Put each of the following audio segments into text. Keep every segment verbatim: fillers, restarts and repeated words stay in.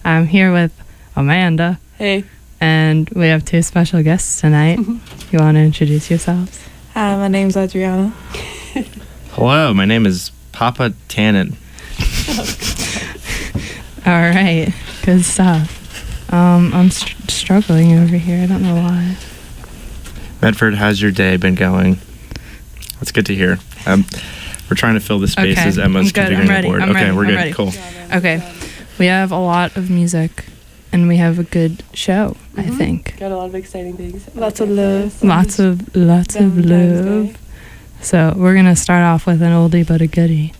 I'm here with Amanda. Hey. And we have two special guests tonight. You want to introduce yourselves? Hi, my name's Adriana. Hello, my name is Papa Tannen. All right, good stuff. Um, I'm str- struggling over here. I don't know why. Medford, how's your day been going? That's good to hear. Um, we're trying to fill the spaces. Okay, Emma's I'm good. configuring I'm ready. the board. I'm okay, ready. we're I'm good. ready. Cool. Okay, we have a lot of music, and we have a good show. Mm-hmm. I think. Got a lot of exciting things. Lots of love. Lots of lots of Valentine's love. Day. So we're gonna start off with an oldie but a goodie.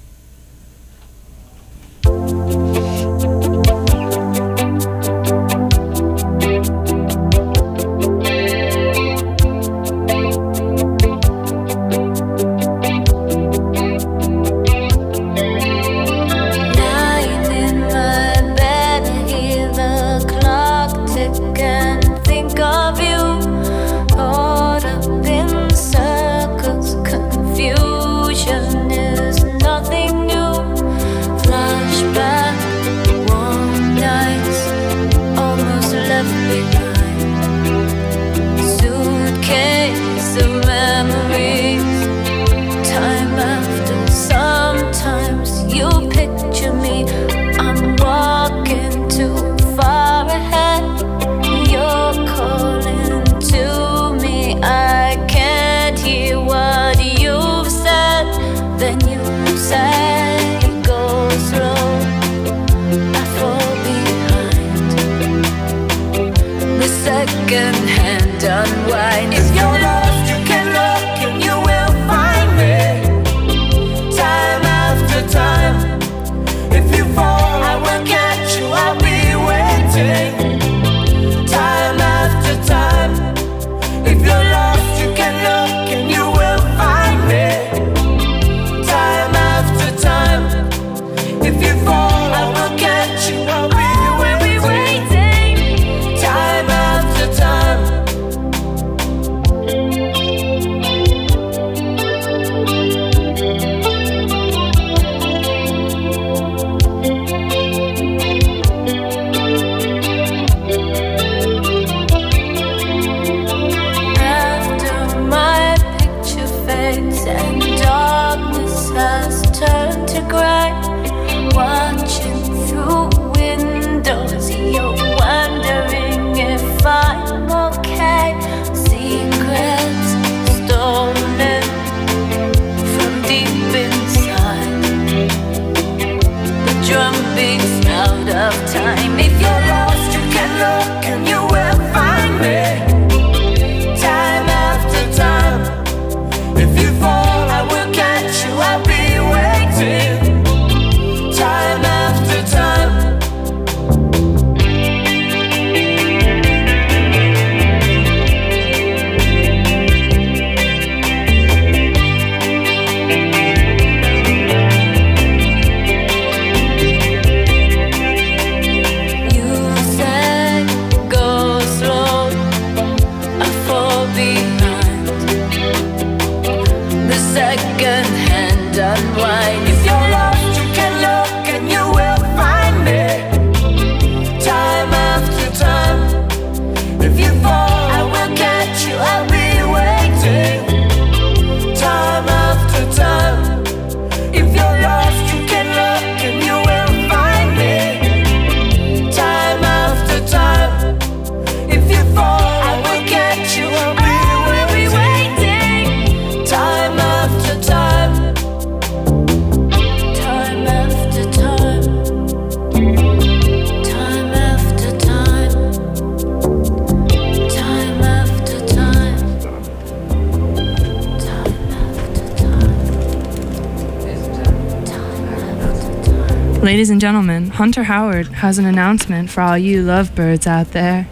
Ladies and gentlemen, Hunter Howard has an announcement for all you lovebirds out there.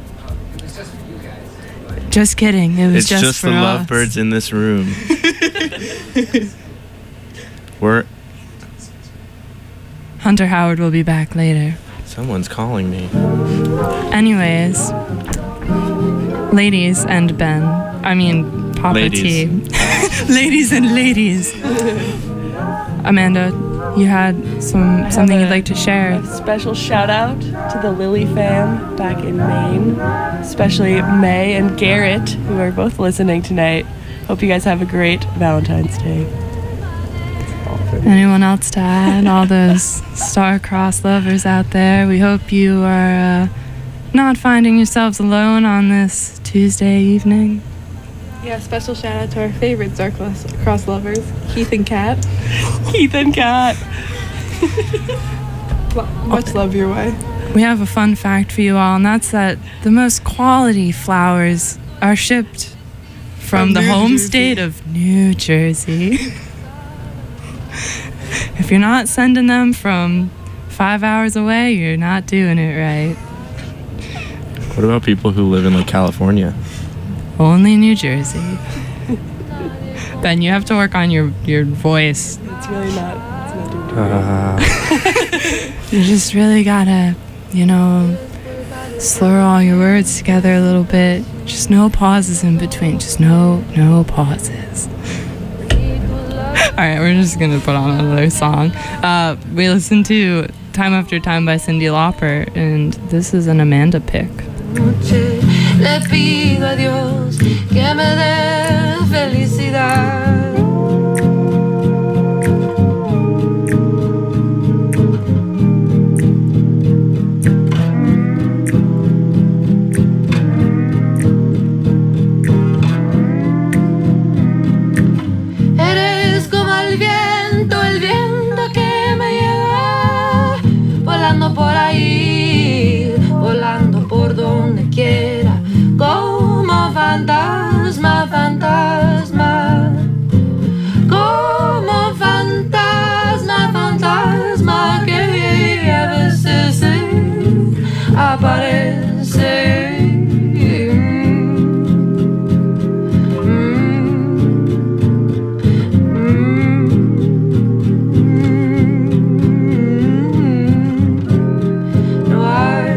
It's just for you guys. Just kidding. It was It's just, just for the us. lovebirds in this room. We're. Hunter Howard will be back later. Someone's calling me. Anyways, ladies and Ben. I mean, Papa Ladies. T. Ladies and ladies. Amanda, you had some something you'd like to share. A special shout out to the Lily fam back in Maine, especially May and Garrett, who are both listening tonight. Hope you guys have a great Valentine's Day. Anyone else to add? All those star-crossed lovers out there, we hope you are uh, not finding yourselves alone on this Tuesday evening. Yeah, special shout out to our favorite star-cross cross lovers, Keith and Kat. Keith and Kat. Much love your way. We have a fun fact for you all, and that's that the most quality flowers are shipped from, From the New home Jersey. state of New Jersey. If you're not sending them from five hours away, you're not doing it right. What about people who live in like California? Only New Jersey. Ben, you have to work on your, your voice. It's really not, it's not doing too Uh, You just really gotta, you know, slur all your words together a little bit. Just no pauses in between. Just no, no pauses. All right, we're just gonna put on another song. Uh, we listened to Time After Time by Cyndi Lauper, and this is an Amanda pick. noche le pido a Dios que me dé felicidad. Eres como el viento, el viento que me lleva volando por ahí, volando por donde quiera, como fantasma, fantasma, como fantasma, fantasma que a veces se aparece. No hay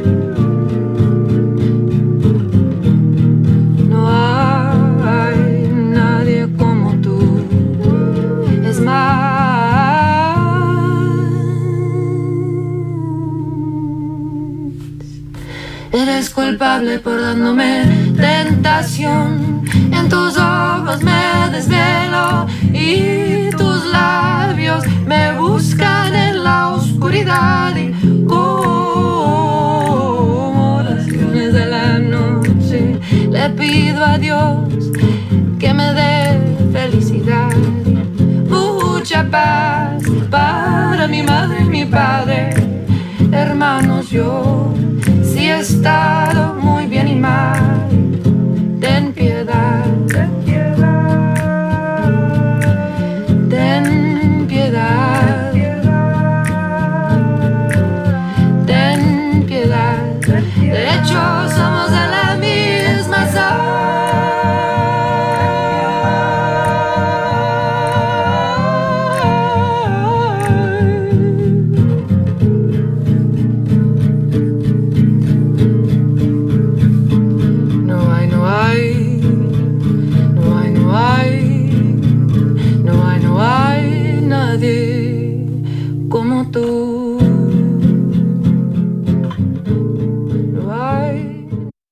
No hay nadie como tú. Es más, eres culpable por dándome tentación. En tus ojos me desvelo y tus labios me buscan en la oscuridad y como las luces de la noche le pido a Dios que me dé felicidad, mucha paz para mi madre y mi padre, hermanos. Yo sí he estado muy bien y mal. Ten piedad, ten piedad, ten piedad, ten piedad. De hecho, somos de la misma No hay, no hay, no hay, no hay, no hay, no hay nadie como tú. No hay.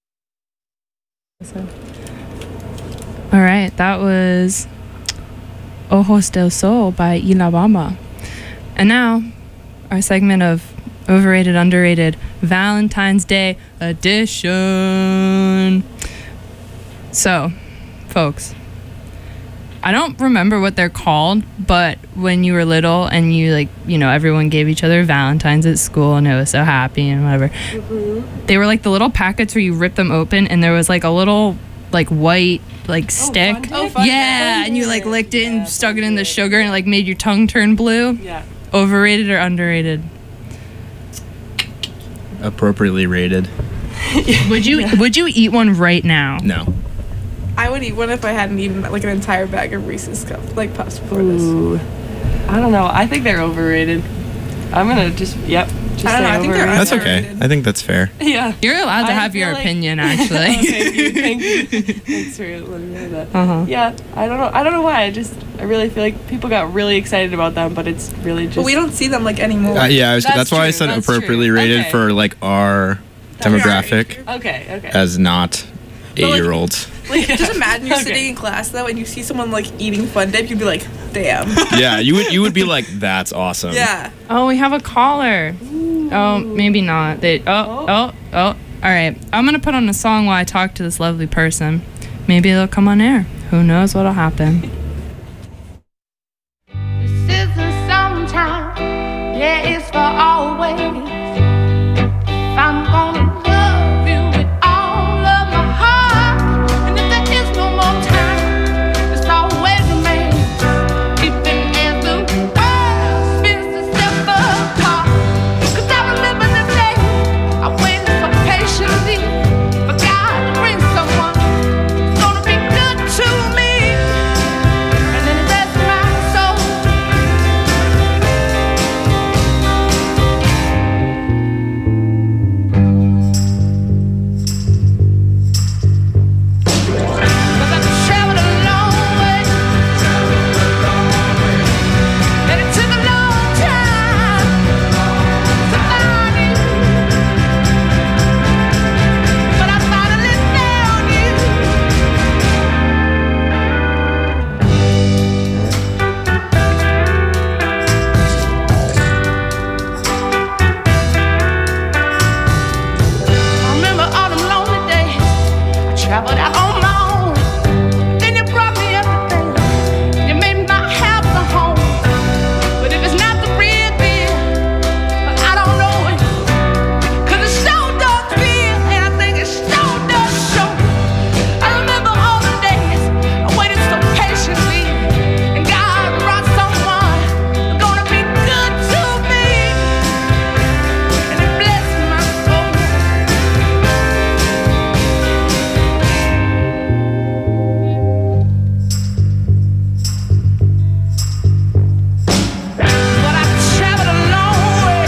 All right, that was Ojos del Sol by Ilabama. And now, our segment of overrated, underrated Valentine's Day edition. So, folks, I don't remember what they're called, but when you were little and you, like, you know, everyone gave each other Valentines at school and it was so happy and whatever. Mm-hmm. They were like the little packets where you rip them open and there was like a little, like, white, like, stick. Fun Oh, Fun yeah, Day. and you, like, licked it Yeah, and stuck Fun it in the Day. sugar and it, like, made your tongue turn blue. Yeah. Overrated or underrated? appropriately rated. Would you would you eat one right now? No. I would eat one if I hadn't eaten like an entire bag of Reese's cup like puffs before this. Ooh. I don't know. I think they're overrated. I'm gonna just, yep. Just I don't know, I think they're overrated. That's okay. I think that's fair. Yeah. You're allowed to I have feel your like- opinion, actually. Okay, thank you, thank you. Thanks for letting me know that. Uh-huh. Yeah, I don't know. I don't know why. I just, I really feel like people got really excited about them, but it's really just. But we don't see them like anymore. Uh, yeah, I was, That's that's, why I true, said that's appropriately true. rated Okay. for like our That's our demographic age group. Okay, okay. as not like- eight-year-olds. Like, just imagine you're Okay. sitting in class though, and you see someone like eating Fun Dip. You'd be like, "Damn." Yeah, you would you would be like, that's awesome. Yeah. Oh, we have a caller. Oh, maybe not. They. Oh, oh, oh. All right. I'm gonna put on a song while I talk to this lovely person. Maybe they'll come on air. Who knows what'll happen? This isn't sometime, yeah, it's for always. If I'm gonna love you with all of my heart, and if there is no more time, it's always a man. Even as the world spins itself apart. 'Cause I remember the day I waited so patiently for God to bring someone who's gonna be good to me. And then it blessed my soul. But I traveled a long way, and it took a long time to find you. But I finally found you. I remember all them lonely days. I traveled out on my own. Then you brought me everything. You made my house a home. But if it's not the real deal, well, I don't know it. 'Cause it sure does feel, and I think it sure does show. I remember all the days I waited so patiently, and God brought someone who's gonna be good to me. And it blessed my soul. But I traveled a long way,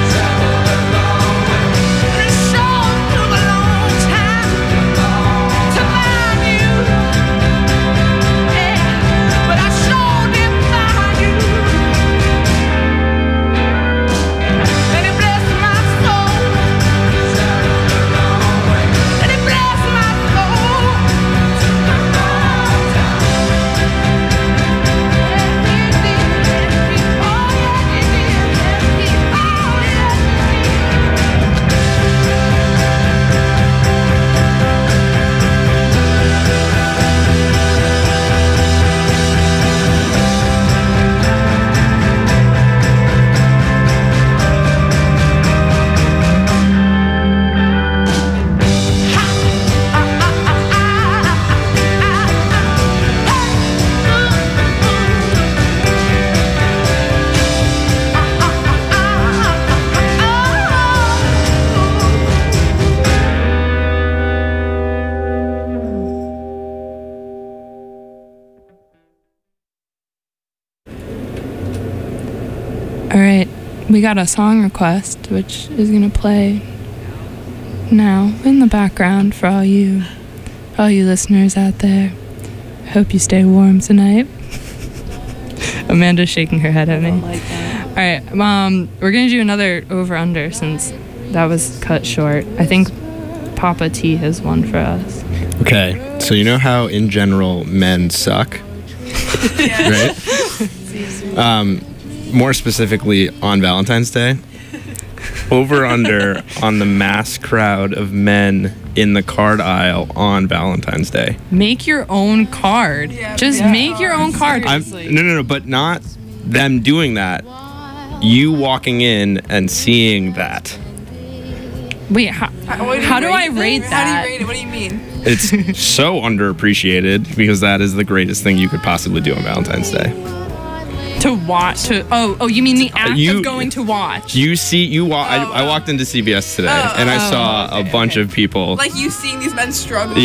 and it sure took a long time to find you. Yeah, but I sure did find you, and it blessed my soul. And it blessed my soul. All right. We got a song request, which is gonna play now in the background for all you, for all you listeners out there. I hope you stay warm tonight. Amanda's shaking her head at me. I don't like that. All right, um, we're gonna do another over under since that was cut short. I think Papa T has one for us. Okay, so you know how in general men suck, right? Um, more specifically on Valentine's Day. Over under on the mass crowd of men in the card aisle on Valentine's Day. Make your own card. Yeah, Just yeah. make your own card. I'm no no no, but not them doing that. You walking in and seeing that. Wait, how, How, how do I rate How that? do you rate it? What do you mean? It's so underappreciated because that is the greatest thing you could possibly do on Valentine's Day. To watch? To oh oh, you mean the act You- of going to watch? You see, you wa- I, I walked into C V S today Oh, and I oh, saw okay, a bunch okay. of people. Like you seeing these men struggle. Yeah,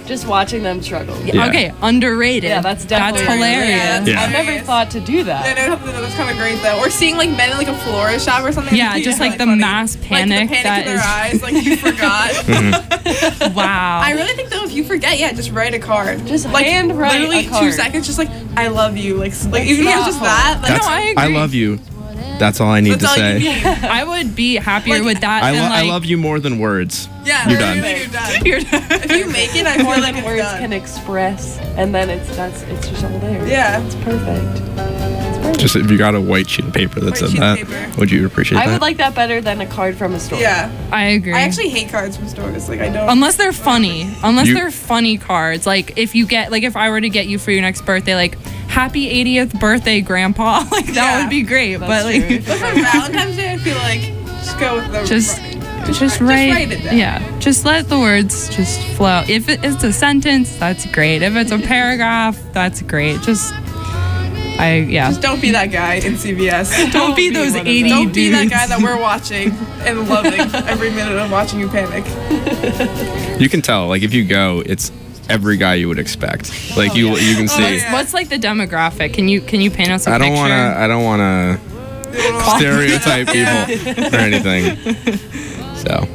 Just watching them struggle. Yeah, Yeah. Okay, underrated. yeah that's definitely That's hilarious. Yeah. I've never thought to do that. Yeah, no, that was kind of great though. Or seeing like men in like a florist shop or something. Yeah, I think just it'd like be the really mass funny. panic like the panic that in their is- eyes, like you forgot. Wow. I really think though, if you forget, yeah, just write a card. Just like hand write literally a card. two seconds, just like I love you, like s- like even if it's just awful. that. Like, That's, No, I agree. love you. That's all I need that's to all you say. need. I would be happier Like, with that I, than lo- like I love you more than words. Yeah, You're literally, done. You're done. You're If you make it, I feel More like than it's words done. can express, and then it's that's it's just all there. Yeah. It's perfect. It's perfect. Just if you got a white sheet of paper that White said sheet that, of paper. would you appreciate I that? would like that better than a card from a store. Yeah, I agree. I actually hate cards from stores. Like I don't. Unless they're funny. Unless You- they're funny cards. Like if you get like if I were to get you for your next birthday, like happy eightieth birthday, grandpa. Like that Yeah. would be great. That's but like true. But for Valentine's Day, I feel like just go with the just just, just write, write, it down. yeah, just let the words just flow. If it- it's a sentence, that's great. If it's a paragraph, that's great. Just I yeah. Just don't be that guy in C V S. Don't be be those one of eighty Don't be dudes. that guy that we're watching and loving every minute of watching you panic. You can tell, like if you go, it's every guy you would expect. Like you, you can see. Oh, yeah. What's like the demographic? Can you can you paint us a I don't picture? want to. I don't want to stereotype people or anything. So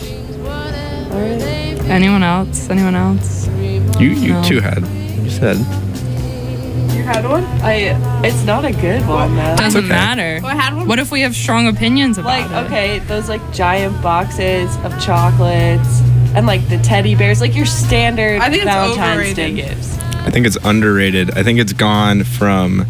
Anyone else? Anyone else? you, you No. two had. You said. You had one? I it's not a good one though. Doesn't okay. matter. Oh, I had one. What if we have strong opinions about Like it? okay, those like giant boxes of chocolates and like the teddy bears, like your standard I think it's Valentine's Day overrated. gifts. I think it's underrated. I think it's gone from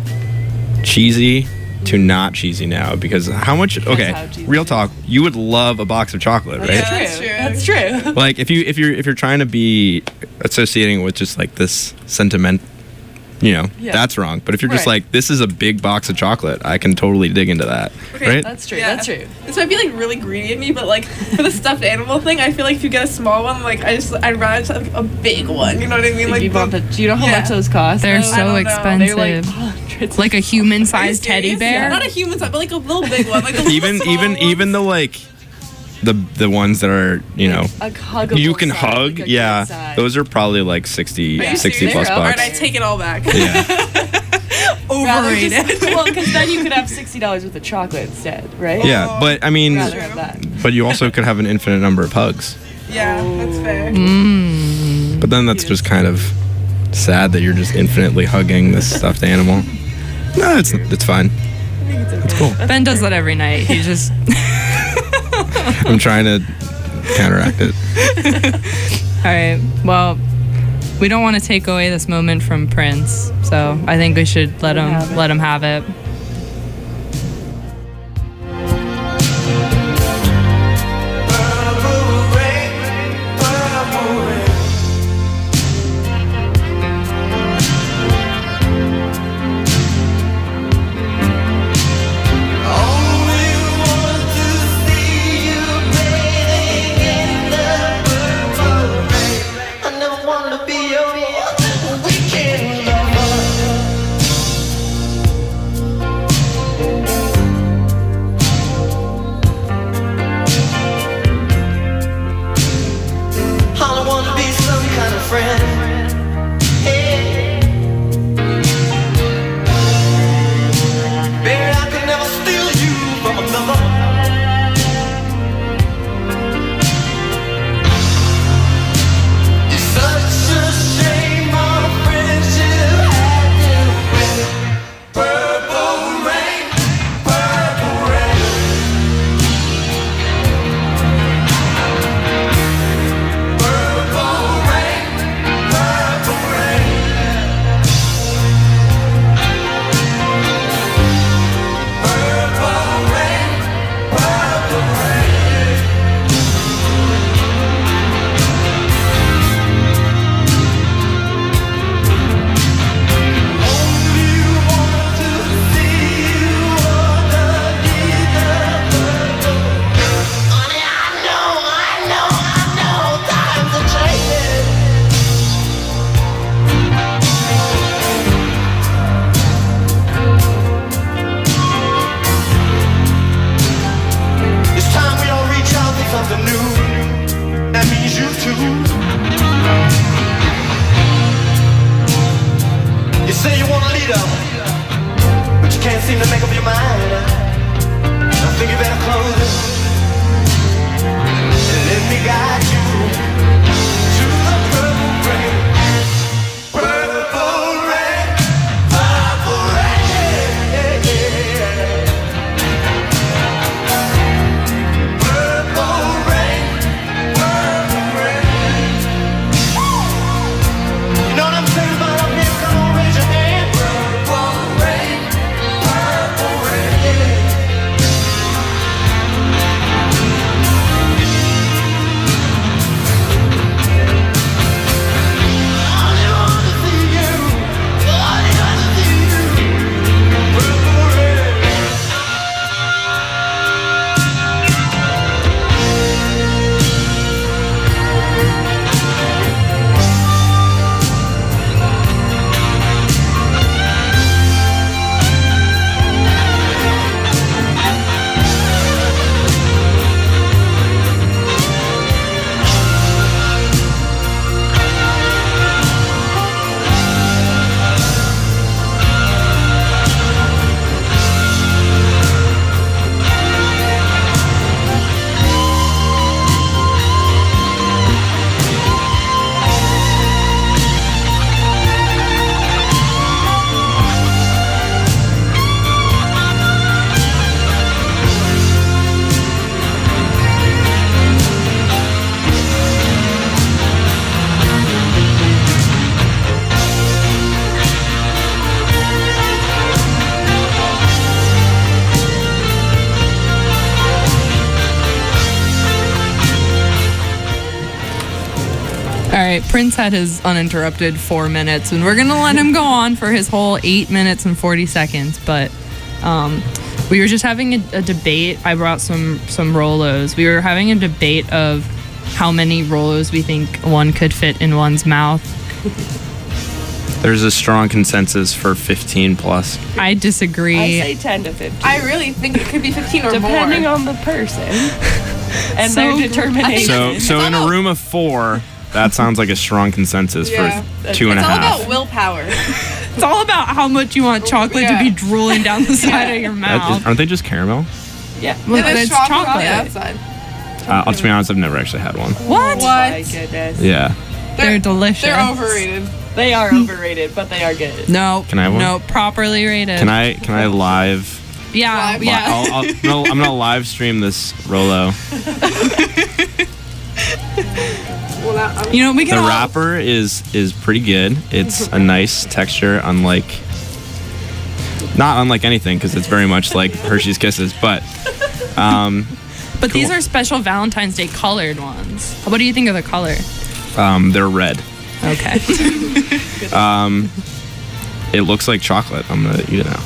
cheesy to not cheesy now because how much? Okay, how cheesy real it is. talk. You would love a box of chocolate, right? Yeah, that's true. That's true. Like if you if you're if you're trying to be associating with just like this sentiment, you know, Yeah. that's wrong. But if you're just Right. like this is a big box of chocolate, I can totally dig into that, Okay, right? That's true. Yeah. That's true. This might be like really greedy of me, but like for the stuffed animal thing, I feel like if you get a small one, like I just I'd rather just have like, a big one. You know what I mean? Like you want the- the, do you know how yeah. much those cost? They're though? I so don't know. expensive. They're like hundreds. Like a human-sized Are you teddy serious? bear. Not a human size, but like a little big one. Like the little even small even ones. even the like the the ones that are you know a huggable you can size, hug like a good yeah size. those are probably like sixty, Are you sixty serious? plus They're up. bucks. Alright, I take it all back. Yeah. Rather Overrated. just- well, because then you could have sixty dollars worth of chocolate instead, right? Yeah, but I mean, Rather have that. but you also could have an infinite number of hugs. Yeah, that's fair. Mm. But then that's just kind of sad that you're just infinitely hugging this stuffed animal. No, it's it's fine. It's cool. Ben does that every night. He just I'm trying to counteract it. all right. Well, we don't want to take away this moment from Prince, so I think we should let him have it. let him have it. Weekend lover. right, Prince had his uninterrupted four minutes, and we're gonna let him go on for his whole eight minutes and forty seconds. But um, we were just having a, a debate. I brought some some Rolos. We were having a debate of how many Rolos we think one could fit in one's mouth. There's a strong consensus for fifteen plus. I disagree. I say ten to fifteen. I really think it could be fifteen or Depending more. on the person and So- their determination. So, so in a room of four, that sounds like a strong consensus Yeah. for two and a It's all half. about willpower. It's all about how much you want chocolate Yeah. to be drooling down the side of your That mouth. is- aren't they just caramel? yeah. Well, And there's it's chocolate, on the chocolate. outside. Uh, I'll to be honest, I've never actually had one. What? What? My goodness. Yeah. They're delicious. They're overrated. They are overrated, but they are good. No. Can I have one? No, properly rated. Can I can I live? Yeah, Live? yeah. I'll, I'll, I'm, gonna, I'm gonna live stream this Rolo. Well, that, I'm, You know, we can The all, wrapper is is pretty good. It's a nice texture, unlike not unlike anything because it's very much like Hershey's Kisses. But um, but these cool. are special Valentine's Day colored ones. What do you think of the color? um, they're red. Okay. Um, it looks like chocolate. I'm gonna eat it now.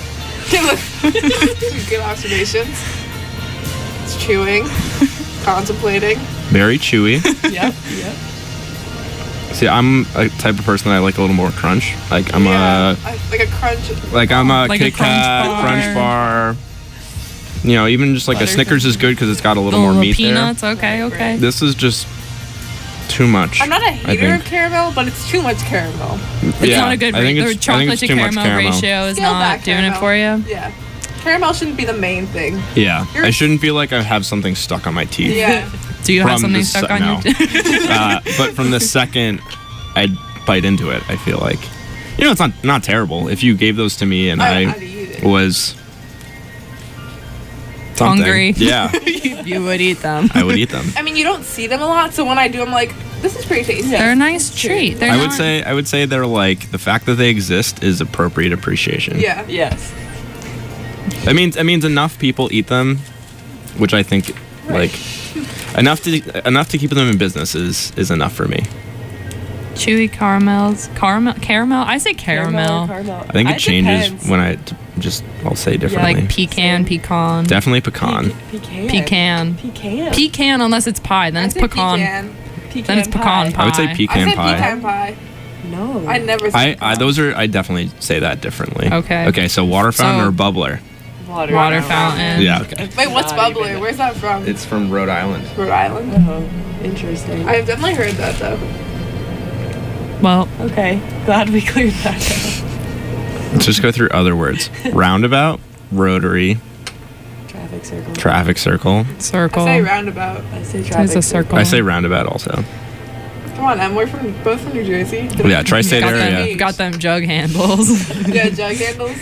good observations. It's chewing, contemplating. Very chewy. Yep. Yep. See, I'm a type of person that I like a little more crunch. Like I'm yeah, a I- like a crunch. like I'm a Like a Kit Crunch Kat, bar. Crunch bar. You know, even just like a Snickers is good because it's got a little The more little meat peanuts. Okay, okay. there. This is just too much. I'm not a I hater think. of caramel, but it's too much caramel. It's Yeah, not a good I think ratio. it's- The I think chocolate it's to too much caramel, caramel. ratio is Scale not back doing it caramel. for you. Yeah. Caramel shouldn't be the main thing. Yeah, You're- I shouldn't feel like I have something stuck on my teeth. Yeah. Do you have From something the stuck se- on no. your teeth? uh, but from the second I bite into it, I feel like, you know, it's not not terrible. If you gave those to me and I- I, I'd eat it. was something, Hungry. yeah, You would eat them. I would eat them. I mean, you don't see them a lot, so when I do, I'm like, this is pretty tasty. They're a nice treat. They're I would not- say I would say they're like the fact that they exist is appropriate appreciation. Yeah. Yes. That means it means enough people eat them, which I think like enough to enough to keep them in business is is enough for me. chewy caramels, caramel, caramel. I say caramel, caramel. I think it changes depends. when I t- just I'll say differently. like pecan, pecan, Definitely pecan. Pecan. pecan, Pecan. pecan. Unless it's pie, then I it's say pecan. pecan. Pecan Then it's pecan pie. I would say I pecan said pie. pecan pie. No. I never I, said I pecan. those are I definitely say that differently. Okay. Okay, so water fountain So- or bubbler? Water, Water fountain. Yeah, okay. Wait, what's Not bubbler? even- Where's that from? It's from Rhode Island. Rhode Island. Oh, interesting. I've definitely heard that though. Well, okay. Glad we cleared that up. Let's just go through other words. Roundabout, rotary, Traffic circle. traffic circle. circle. I say roundabout. I say There's traffic a circle. I say roundabout also. Come on, Em. We're from both from New Jersey. Yeah, tri-state got area. them, got them jug handles. Yeah, jug handles.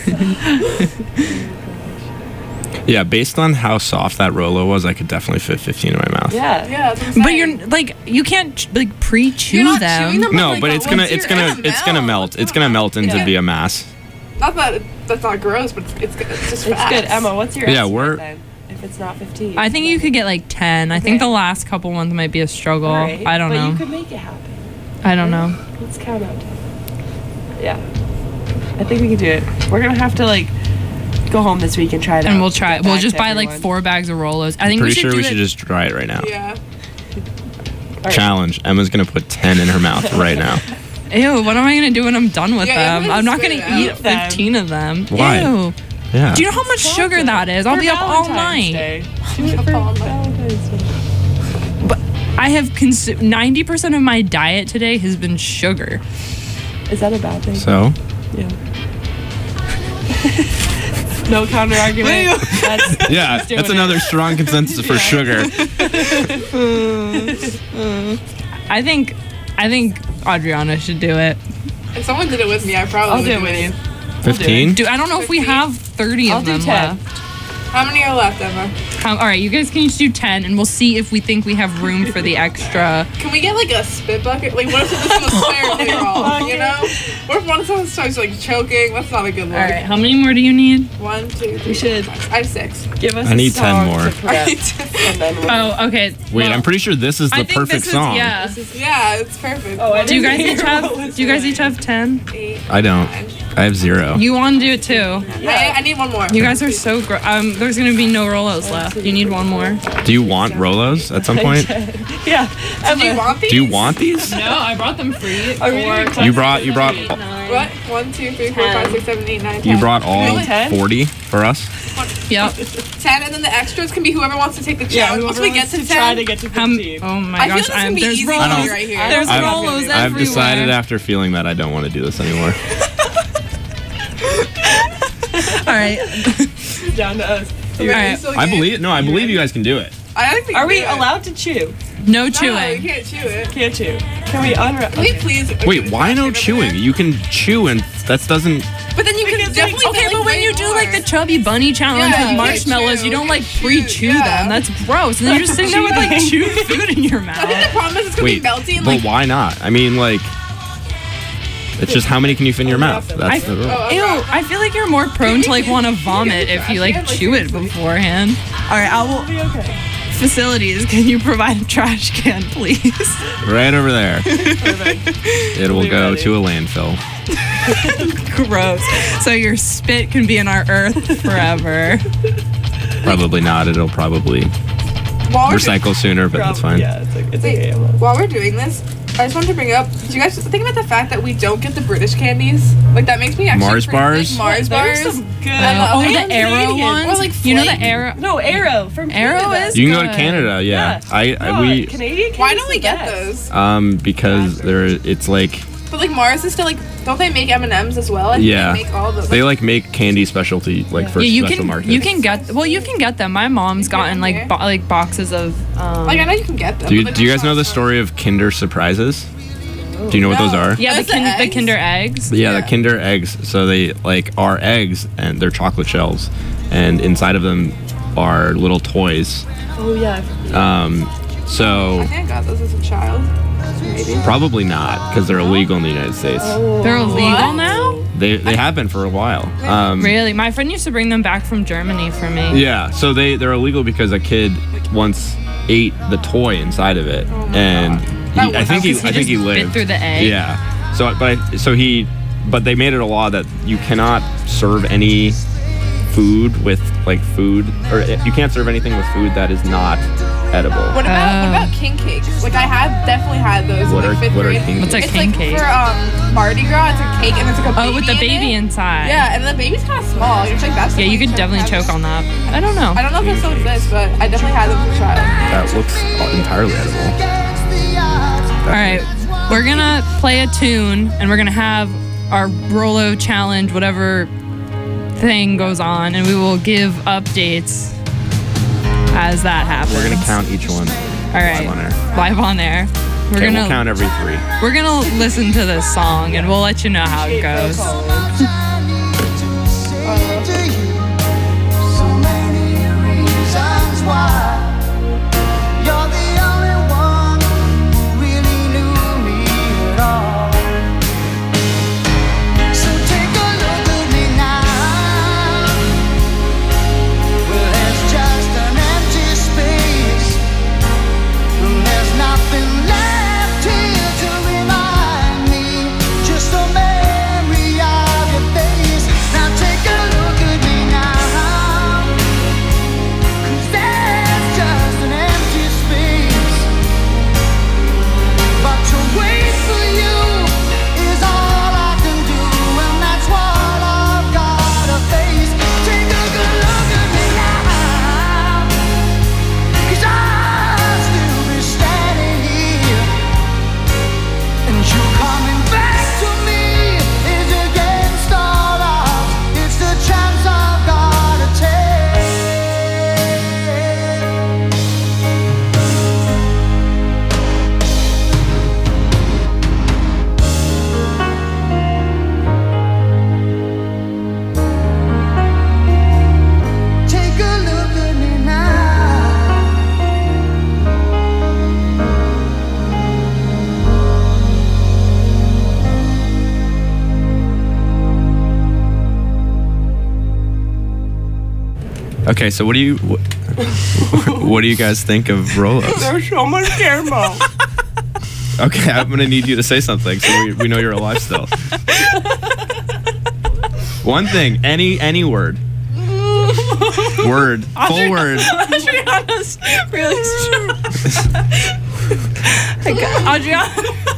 Yeah, based on how soft that Rolo was, I could definitely fit fifteen in my mouth. Yeah. Yeah, that's what I'm But saying. you're like you can't ch- like pre-chew You're not them. chewing them? No, Like, but but it's gonna once it's you're gonna in the it's gonna mouth, melt. It's gonna melt into Yeah. be a mass. Not that it, that's not gross, but it's, it's, it's just It's fast. good. Emma, what's your Yeah, estimate we're- then? If it's not fifteen. I think you could get like ten. I think Okay. the last couple ones might be a struggle. Alright, I don't but know. you could make it happen. I don't know. Let's count out ten. Yeah. I think we can do it. We're gonna have to like go home this week and try it out. And we'll try. Get We'll back just to buy like everyone. four bags of Rolos. I think Pretty we should sure do we it. should just try it right now. Yeah. Alright. Challenge. Emma's gonna put ten in her mouth right now. Ew, what am I gonna do when I'm done with Yeah, them? you're I'm not gonna gonna spit it eat out. fifteen of them. Why? Ew. Yeah. Do you know how much sugar that is? I'll For be up all Valentine's night. Day. Do it for All night. Valentine's Day. But I have consumed ninety percent of my diet today has been sugar. Is that a bad thing? So Yeah. No counter argument. That's, yeah, doing that's it. another strong consensus for sugar. I think, I think Adriana should do it. If someone did it with me, I probably I'll would do it with you. Fifteen. Do I don't know if we have thirty I'll of do them ten. left. How many are left, Emma? How, all right, you guys can each do ten, and we'll see if we think we have room for the extra. Can we get like a spit bucket? Like, what if it's in the square later on? You know? What if one of them starts like choking? That's not a good look. All right, how many more do you need? One, two, three. We should I have six. give us I a need ten song more. to prep, and then we'll Oh, okay. Wait, well, I'm pretty sure this is the I think perfect this is, song. Yeah. Yeah, it's perfect. Oh, I Do you guys didn't each hear have? what was Do you guys right. each have ten? Eight, I don't. nine. I have zero. You want to do it too? I, I need one more. You guys are so gr- um. There's gonna be no Rolos left. You need one more. Do you want Rolos at some point? Yeah. Do you want these? Do you want these? No, I brought them free. Are we doing ten? You brought you brought What? One, two, three, four, five, six, seven, eight, nine, ten. you brought all Really? ten? forty for us? Yep. ten, and then the extras can be whoever wants to take the Yeah, challenge. Once we get to to ten, try to get to Um, fifteen. oh my I feel gosh, this I'm, can be there's easy Rolos. money right here. There's I've- Rolos everywhere. I've decided after feeling that I don't want to do this anymore. All right. Down to us. Okay, Alright. so I again, believe no, I believe you guys can do it. I think Are we can do it. allowed to chew? No No, we chewing. can't chew it. Can't chew. Can we unwrap? Can we please? Wait, why no chewing? You can chew and that doesn't. But then you can Because, definitely. like, Okay, get, but like, when way you do more. like the chubby bunny challenge Yeah, with you marshmallows, can't you don't chew. like You can't pre-chew chew, yeah. them. That's gross. And then you're just sitting there with like chewed food in your I think mouth. the problem is it's gonna Wait, be melty and but like. why not? I mean, like, it's just how many can you fit in your mouth? That's the rule. Oh, Ew, okay. I feel like you're more prone to like want to vomit if you like chew it beforehand. All right, I will. Be okay. Facilities, can you provide a trash can, please? Right over there. It will Be go ready. to a landfill. Gross. So your spit can be in our earth forever. Probably not. It'll probably While we're recycle sooner, but that's fine. Yeah, it's, like, it's Wait, okay. while we're doing this, I just wanted to bring up. Do you guys think about the fact that we don't get the British candies? Like that makes me actually Mars pretty- bars? Like, Mars There's bars. some good. Uh, oh, and the arrow Canadian. ones. Or, like, you know the flame. arrow. No, Arrow from Arrow Canada. is- You can go to good. Canada, yeah. Yeah. I, I No, we Canadian. Why candy's don't we the get best. those? um because there it's like But like Mars is still like, don't they make M and M's as well? I think yeah They make all the. they like make candy specialty like for Yeah, you special can markets. you can get well you can get them. My mom's gotten like Okay. bo- like boxes of um Like I know you can get them. Do you, but, like, do you they're guys know not the so- story of Kinder Surprises? Do you know what those No. are? yeah the, Those the kin- the eggs? Kinder eggs. Yeah, Yeah. the Kinder eggs. So they like are eggs and they're chocolate shells, and inside of them are little toys. Oh yeah. Um, so I think I got those as a child. Maybe. probably not because they're illegal in the United States. They're illegal What? now? They they have been for a while. Um, Really? My friend used to bring them back from Germany for me. Yeah, so they they're illegal because a kid once ate the toy inside of it, and he, I think he Because I think he just bit lived. through the egg. Yeah. So but I, so he but they made it a law that you cannot serve any food with like food or you can't serve anything with food that is not edible. What about Oh. what about king cakes? Like I have definitely had those What in are- like fifth what are grade. king What's a it's king like cake? for um Mardi Gras. It's a cake and it's like a baby Oh, with the baby in it. inside. Yeah, and the baby's kind of small. You're like that's Yeah, you could definitely choke on that. I don't know. I don't know if it still exists, but I definitely had them as a child. That looks entirely edible. All right, we're gonna play a tune, and we're gonna have our Rolo challenge, whatever thing goes on, and we will give updates as that happens. We're gonna count each one. All right, live on air. live on air. We're Okay, gonna we'll count every three. we're gonna listen to this song, and we'll let you know how it goes. So many reasons why you're the only one who really knew me at all. So take a look at me now. Well, there's just an empty space. And there's nothing left here to remind me. Just a memory of your Okay, so what do you what, what do you guys think of Rolos? There's so much caramel. Okay, I'm gonna need you to say something so we, we know you're alive still. One thing, any any word. Word, full word. Adriana's really strong. Adriana.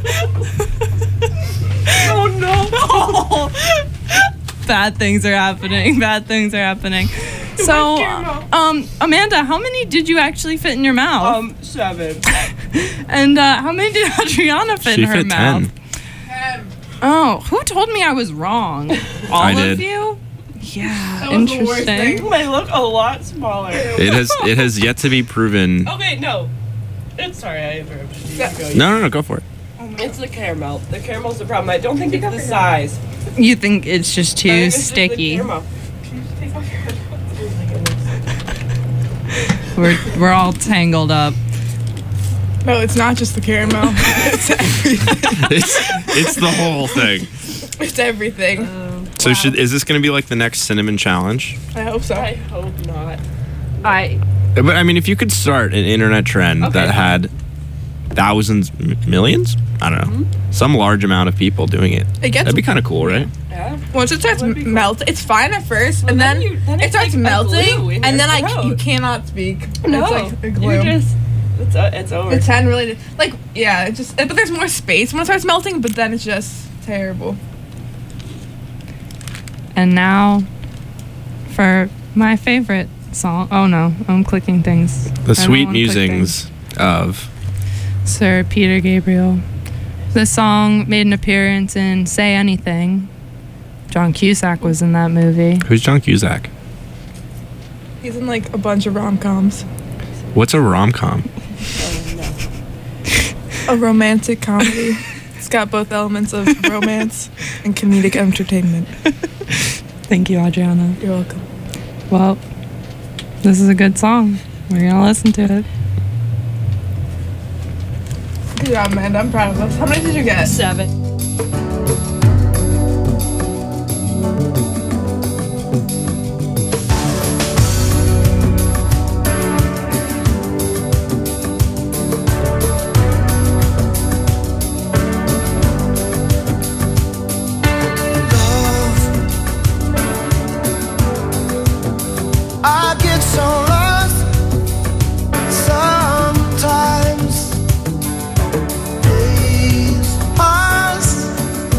Oh no. Bad things are happening. Bad things are happening. So, um, Amanda, how many did you actually fit in your mouth? Um, seven. And uh, how many did Adriana fit She in her fit mouth? ten. Oh, who told me I was wrong? All I of did. you? Yeah, That was the worst interesting. thing. They look a lot smaller. It has it has yet to be proven. Okay, no. It's sorry, I interrupted you. You go. No, no, no, go for it. It's the caramel. The caramel's the problem. I don't think it's the size. You think it's just I too think it's just the sticky? caramel. We're we're all tangled up. No, it's not just the caramel. It's everything. It's it's the whole thing. It's everything. So should is this gonna be like the next cinnamon challenge? I hope so. I hope not. I But I mean, if you could start an internet trend Okay. that had thousands, m- millions, I don't know, some large amount of people doing it, It gets that'd be kind of cool, right? Yeah. once it starts Would be cool. melting. It's fine at first, Well, and then then, you- then it it's starts like a melting, glue in and your then I c- throat. you cannot speak. No, it's like a you glue. just it's uh, it's over. It's ten really like yeah. It just but there's more space when it starts melting, but then it's just terrible. and now for my favorite song. Oh no, I'm clicking things. I The don't sweet wanna click musings of things. Sir Peter Gabriel. The song made an appearance in Say Anything. John Cusack was in that movie. who's John Cusack? He's in like a bunch of rom coms. What's a rom com? A romantic comedy. It's got both elements of romance and comedic entertainment. Thank you, Adriana. You're welcome. Well, this is a good song. We're gonna listen to it. Good job, Amanda. I'm proud of us. How many did you get? Seven. I get so lost sometimes. Days pass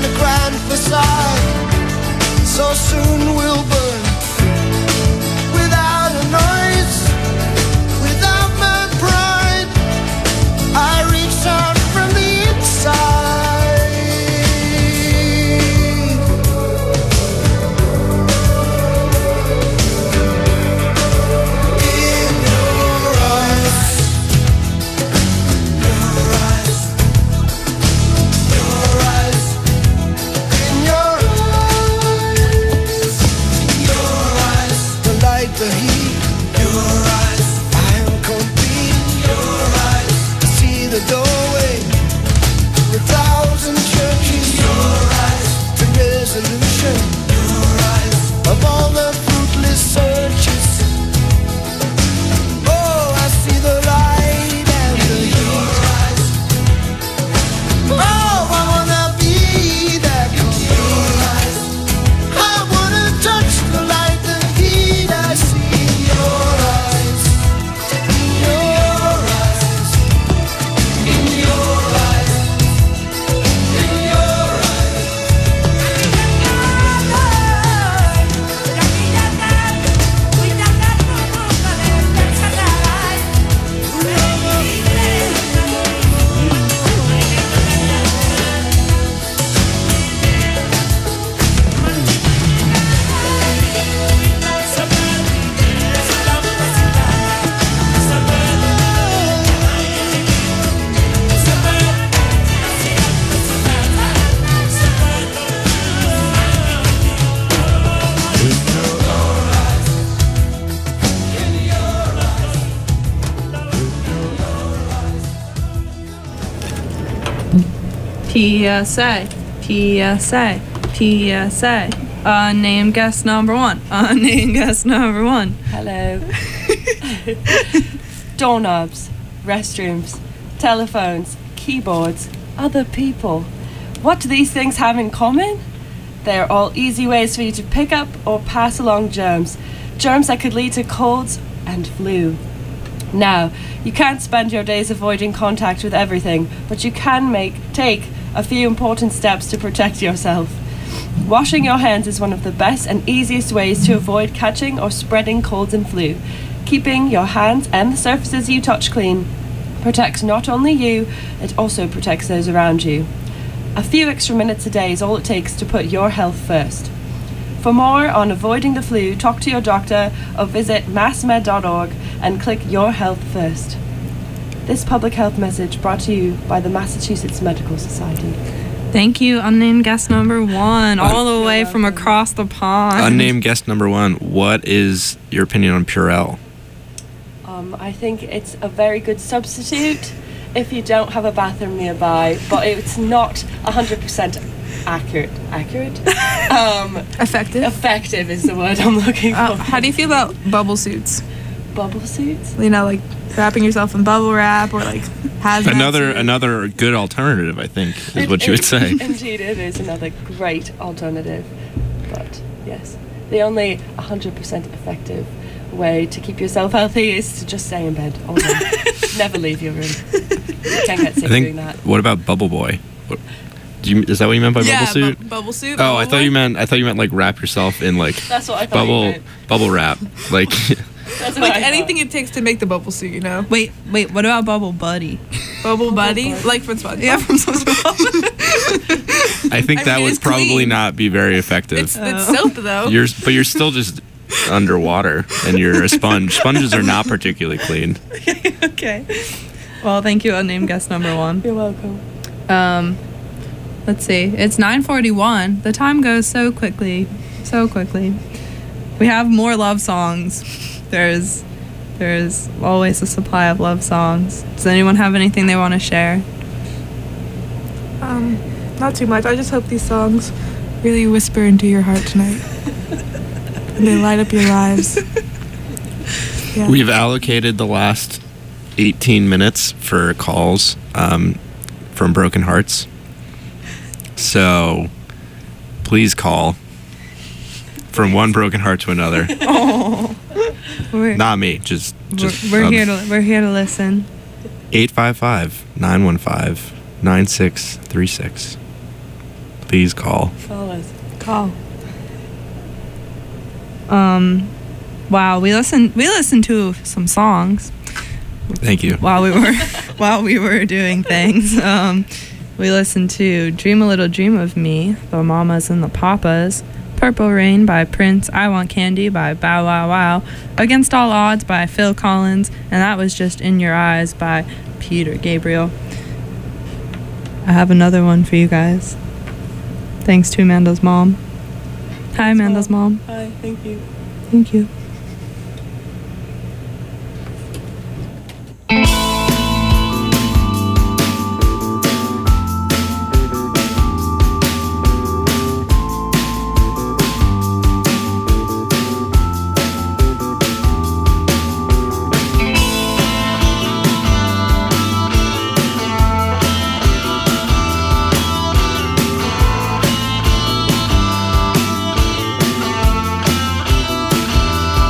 a grand facade so soon will burn without a noise, without my pride. I reach out from the inside. In your eyes, your eyes, your eyes, in your eyes, your eyes, the light, the heat, your eyes, I am complete, your eyes, I see the doorway, the thousand churches, your eyes, the resolution, your eyes, of all the fruitless searches. Oh, I see the light and the heat. Oh, I wanna be that complete. I wanna touch the light, the heat. I see your eyes, in your eyes, in your eyes, in your eyes. P S A, P S A, P S A. Unnamed guest number one. Unnamed guest number one. Hello. Doorknobs, restrooms, telephones, keyboards, other people. What do these things have in common? They are all easy ways for you to pick up or pass along germs. Germs that could lead to colds and flu. Now, you can't spend your days avoiding contact with everything, but you can make take a few important steps to protect yourself. Washing your hands is one of the best and easiest ways to avoid catching or spreading colds and flu. Keeping your hands and the surfaces you touch clean protects not only you, it also protects those around you. A few extra minutes a day is all it takes to put your health first. For more on avoiding the flu, talk to your doctor or visit mass med dot org and click Your Health First. This public health message brought to you by the Massachusetts Medical Society. Thank you, unnamed guest number one, all the way You're from welcome. across the pond. Unnamed guest number one, what is your opinion on Purell? Um, I think it's a very good substitute if you don't have a bathroom nearby, but it's not one hundred percent accurate. Accurate? um, Effective. effective is the word I'm looking for. Uh, how do you feel about bubble suits? Bubble suits? You know, like wrapping yourself in bubble wrap or like hazmat Another suit. another good alternative, I think, is what you would say. Indeed, it is another great alternative. But yes, the only one hundred percent effective way to keep yourself healthy is to just stay in bed all day. Never leave your room. You can't get sick I think. doing that. What about Bubble Boy? What, do you, is that what you meant by yeah, bubble suit? bu- bubble suit. Oh, bubble I thought boy. you meant I thought you meant like wrap yourself in like That's what I thought bubble you meant. bubble wrap, like That's what like I anything thought. it takes to make the bubble suit, you know. Wait, wait, what about Bubble Buddy? Bubble buddy, buddy. like from SpongeBob. Yeah, from SpongeBob. I think I that mean, would it's probably clean. not be very effective. It's, it's soap though. You're but you're still just underwater and you're a sponge. Sponges are not particularly clean. Okay. Well, thank you, unnamed guest number one. You're welcome. Um, let's see. It's nine forty-one. The time goes so quickly, so quickly. We have more love songs. There's, there's always a supply of love songs. Does anyone have anything they want to share? Um, not too much. I just hope these songs really whisper into your heart tonight. And they light up your lives. Yeah. We've allocated the last eighteen minutes for calls um, from Broken Hearts. So please call from one broken heart to another. Oh, we're, Not me, just just we're, we're um, here to we're here to listen. eight five five, nine one five, nine six three six. please call. Call us. Call. Um, wow, we listened. We listened to some songs Thank you. while we were while we were doing things. Um, we listened to "Dream a Little Dream of Me," the Mamas and the Papas, "Purple Rain" by Prince, "I Want Candy" by Bow Wow Wow, "Against All Odds" by Phil Collins, and that was just "In Your Eyes" by Peter Gabriel. I have another one for you guys. Thanks to Amanda's mom. Hi, Amanda's mom. Hi, thank you. Thank you. Thank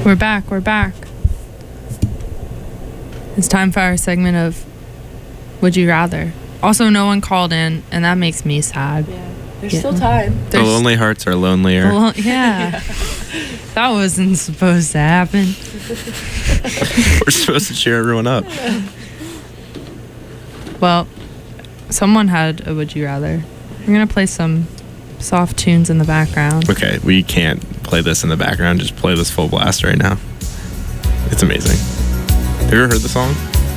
We're back. We're back. It's time for our segment of Would You Rather. Also, no one called in, and that makes me sad. Yeah. There's Yeah. still time. The lonely hearts are lonelier. Well, yeah. That wasn't supposed to happen. We're supposed to cheer everyone up. Well, someone had a Would You Rather. We're going to play some soft tunes in the background. Okay, we can't play this in the background. Just play this full blast right now. It's amazing. Have you ever heard the song?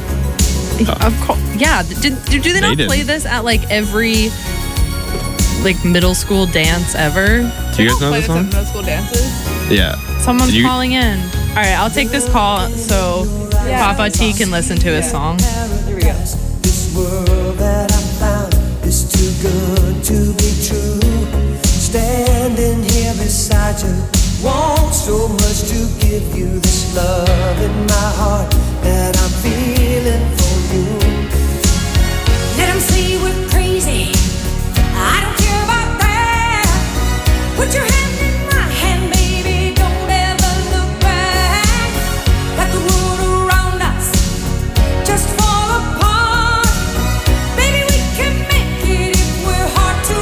Of course. Yeah. Did, do, do they not They play did. this at like every like middle school dance ever? Do you guys know Play the this at song? middle school dances. Yeah. Someone's Did you- calling in. All right, I'll take this call so Papa T can listen to his song. Here we go. This world that I found is too good to be true. Standing here beside you, want so much to give you this love in my heart that I'm feeling for you. Let 'em say we're crazy. I don't care about that. Put your hand in my hand, baby. Don't ever look back. Let the world around us just fall apart. Baby, we can make it if we're heart to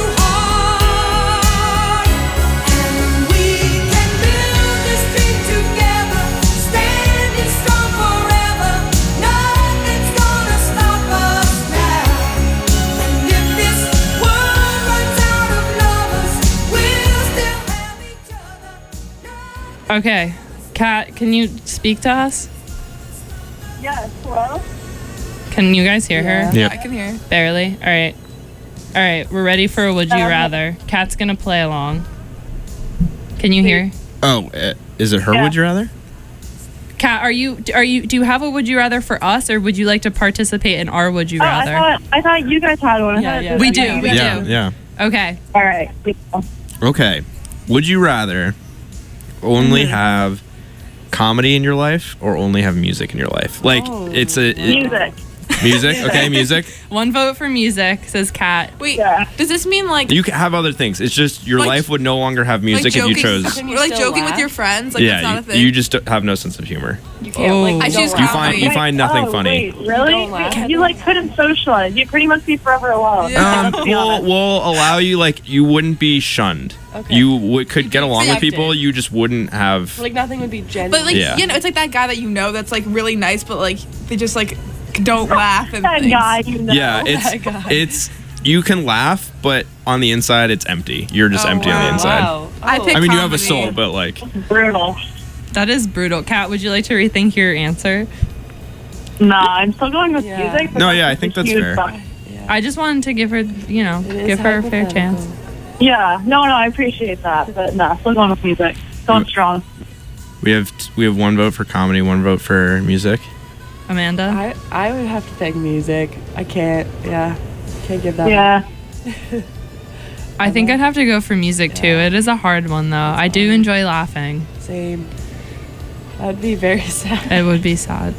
heart. And we can build this dream together, standing strong forever. Nothing's gonna stop us now. And if this world runs out of lovers, we'll still have each other. Okay. Kat, can you speak to us? Yes, hello? Can you guys hear her? Yep. I can hear. Barely. All right. All right. We're ready for a Would You Um, Rather. Kat's gonna play along. Can you hear? Oh, uh, is it her Yeah. Would You Rather? Kat, are you are you do you have a Would You Rather for us, or would you like to participate in our Would You Oh, Rather? I thought I thought you guys had one. I Yeah, thought yeah. it was- We do, yeah, we you yeah, guys- do. yeah. Okay. All right. Okay. Would you rather only Mm-hmm. have comedy in your life or only have music in your life? Like Oh. it's a it- Music. music. Okay, music. One vote for music, says Kat. Wait, Yeah. does this mean like You can have other things. It's just your Like- life would no longer have music like if you joking, chose. Can you or like still joking with laugh? your friends? Like that's not a Yeah, thing. you, you just don't have no sense of humor. You can't Oh. like. I you don't choose You laugh. find comedy. you find nothing oh, funny. Wait, really? don't laugh. You like couldn't socialize. You pretty much be forever alone. Yeah. Um, Let's be we'll, honest. we'll allow you like you wouldn't be shunned. Okay. You would could get along with accepted. people. You just wouldn't have. Like nothing would be genuine. But like Yeah. you know, it's like that guy that you know that's like really nice, but like they just like don't laugh and that things. guy, you know. yeah, it's that guy. it's you can laugh, but on the inside it's empty. You're just Oh, empty on the wow. inside. Wow. I Oh. pick I mean, you have a comedy. soul, but like brutal. That is brutal. Kat, would you like to rethink your answer? Nah, I'm still going with Yeah. music. but No, that's yeah, I just think a that's huge fair. fuck. I just wanted to give her, you know, It is give her a fair chance. hypothetical. Yeah, no, no, I appreciate that, but nah, still going with music. Going strong. we have we have one vote for comedy, one vote for music. Amanda? I I would have to pick music. I can't. Yeah, can't give that. Yeah. I think I'd have to go for music too. It is a hard one though. I do enjoy laughing. Same. That'd be very sad. It would be sad.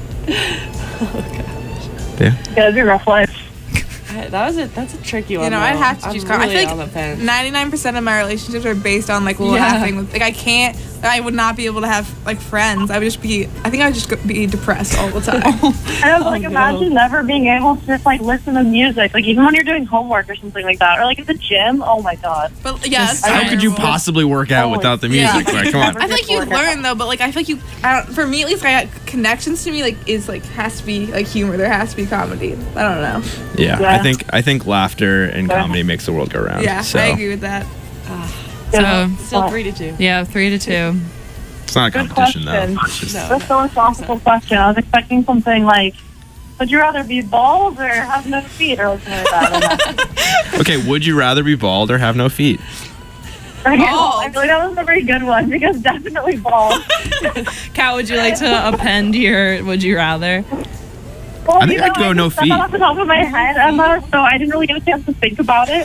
Yeah. Yeah, it'd be a rough life. I, that was a that's a tricky one. You know, though. I'd have to I'm choose comedy. really I on the feel fence. like ninety-nine percent of my relationships are based on like Yeah. laughing. With, like I can't, I would not be able to have like friends. I would just be, I think I would just go- be depressed all the time. I was like, no. imagine never being able to just like listen to music, like even when you're doing homework or something like that, or like at the gym. Oh my god. But yeah, Just- it's How could you terrible. possibly work out Oh, without the yeah. music? Like, come on. I feel like you learn though, but like I feel like you, I don't, for me at least, I got connections to me like is like has to be like humor. There has to be comedy. I don't know. Yeah, Yeah. I think I think laughter and Yeah. comedy makes the world go round. Yeah, so I agree with that. So, Still three to two. yeah, three to two. it's not a Good competition question. though. It's just, No. That's a philosophical question. I was expecting something like, would you rather be bald or have no feet or something like that? I don't know. okay, would you rather be bald or have no feet? Okay, Bald. I feel like that was a very good one because definitely bald. Kat, would you like to append your would you rather? Well, I think you I'd go I no just said feet. that off the top of my head, Emma, so I didn't really get a chance to think about it.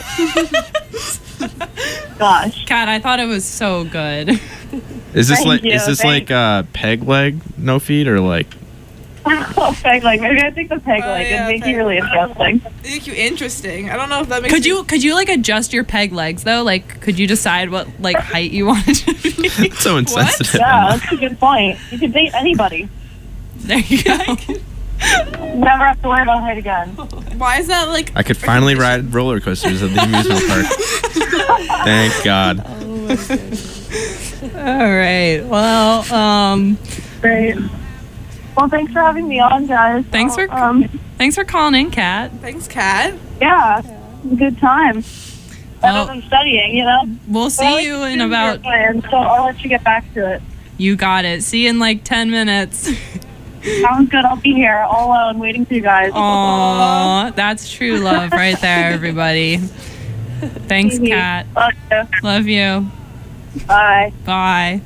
Gosh. Kat, I thought it was so good. Is this Thank like you, is this thanks. like uh, peg leg no feet or like peg leg. Maybe I think the peg Oh, leg. yeah, It'd make peg you really interesting. They make you interesting. I don't know if that makes Could you- you could you like adjust your peg legs though? Like, could you decide what like height you wanted to be? It's so insensitive. Yeah, that's a good point. You could date anybody. There you go. Never have to worry about height again. Why is that like? I could finally ride roller coasters at the amusement park. Thank God. All right. Well, um, Great. Well, thanks for having me on, guys. Thanks for- um, thanks for calling in, Kat. Thanks, Kat. yeah, good time. Better Well- than studying, you know. We'll see Well, you it's in your about. plan, so I'll let you get back to it. You got it. See you in like ten minutes. Sounds good. I'll be here all alone waiting for you guys. Aw, that's true love right there, everybody. Thanks, Mhm. Kat. Love you. Love you. Bye. Bye.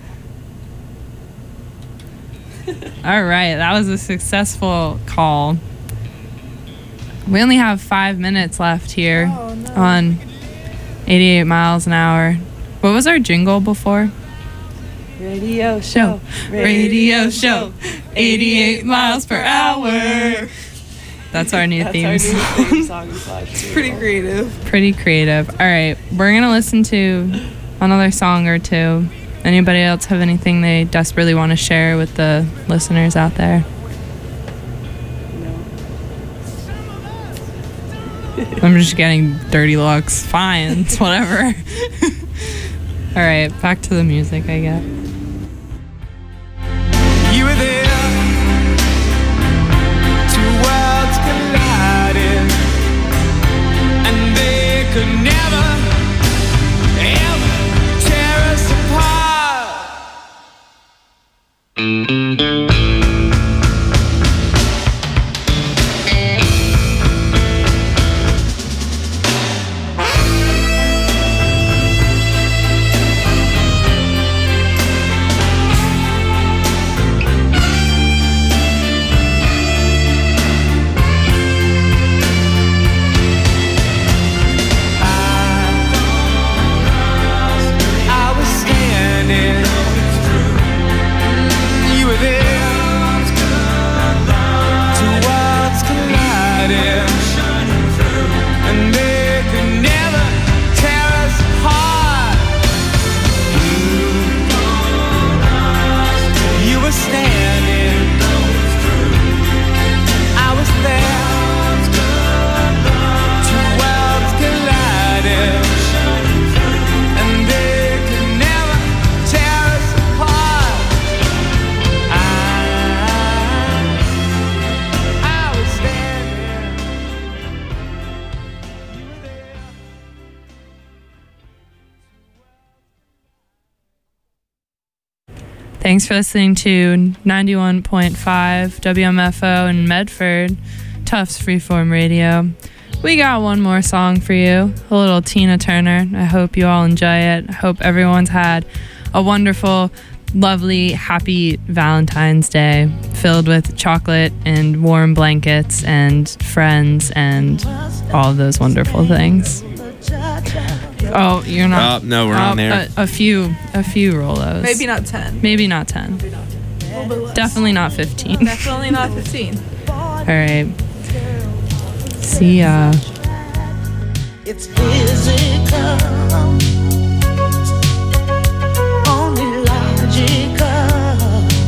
All right, that was a successful call. We only have five minutes left here Oh, no. on eighty-eight miles an hour. What was our jingle before? Radio show. Radio show. eighty-eight miles per hour. That's our new That's theme our new song. theme song slash It's pretty creative. Pretty creative. All right, we're gonna listen to another song or two. Anybody else have anything they desperately want to share with the listeners out there? I'm just getting dirty looks. Fine, it's whatever. All right, back to the music, I guess. You were there, two worlds collided, and they could never, ever tear us apart. I was standing, you were there, two worlds collided, and they could never tear us apart. You were standing, I was there, two worlds collided, and they could never tear us apart. I, I was standing. You were there. Thanks for listening to ninety-one point five W M F O in Medford, Tufts Freeform Radio. We got one more song for you, a little Tina Turner. I hope you all enjoy it. I hope everyone's had a wonderful, lovely, happy Valentine's Day filled with chocolate and warm blankets and friends and all of those wonderful things. Oh, you're not. Oh, no, we're oh, on there. A, a few, a few Rolos. Maybe not ten. Maybe not ten. A little bit less. Definitely not fifteen. Definitely not fifteen. All right. See ya. It's physical, only logical.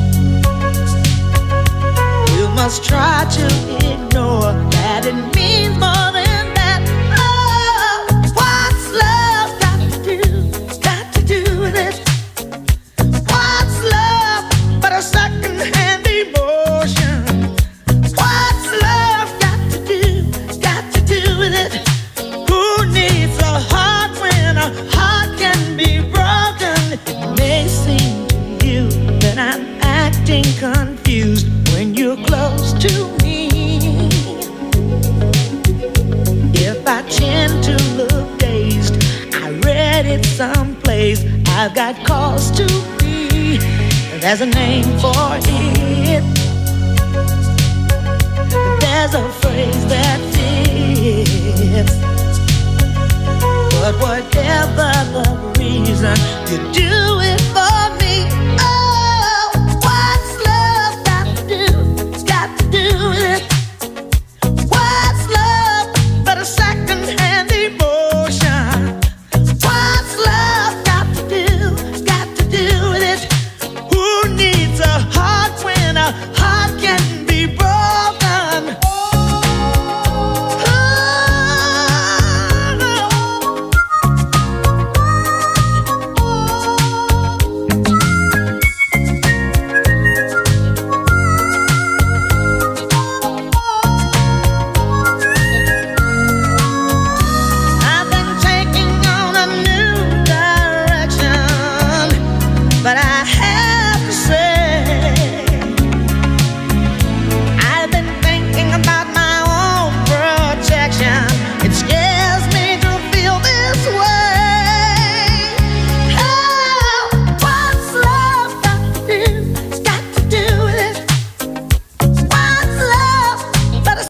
You must try to ignore that it means more than that. Oh, what's love got to do? Got to do with it. What's love but a second-hand emotion? What's love got to do? Got to do with it. Who needs a heart when a heart can be broken? It may seem to you that I'm acting confused when you're close to me. If I tend to look dazed, I read it someplace. I've got cause to be. There's a name for it. There's a phrase that fits. But whatever the reason, you do it for